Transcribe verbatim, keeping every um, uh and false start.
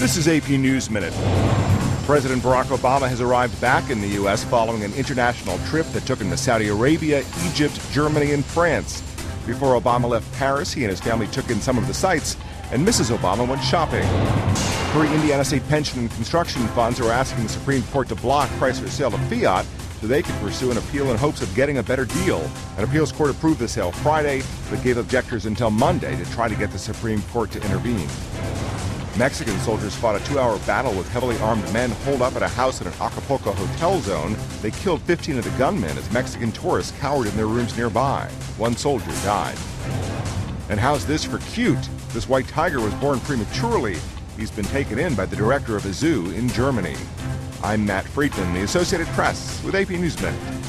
This is A P News Minute. President Barack Obama has arrived back in the U S following an international trip that took him to Saudi Arabia, Egypt, Germany, and France. Before Obama left Paris, he and his family took in some of the sights, and Missus Obama went shopping. Three Indiana state pension and construction funds are asking the Supreme Court to block Chrysler's sale of Fiat so they can pursue an appeal in hopes of getting a better deal. An appeals court approved the sale Friday, but gave objectors until Monday to try to get the Supreme Court to intervene. Mexican soldiers fought a two-hour battle with heavily armed men holed up at a house in an Acapulco hotel zone. They killed fifteen of the gunmen as Mexican tourists cowered in their rooms nearby. One soldier died. And how's this for cute? This white tiger was born prematurely. He's been taken in by the director of a zoo in Germany. I'm Matt Friedman, the Associated Press, with A P News Minute.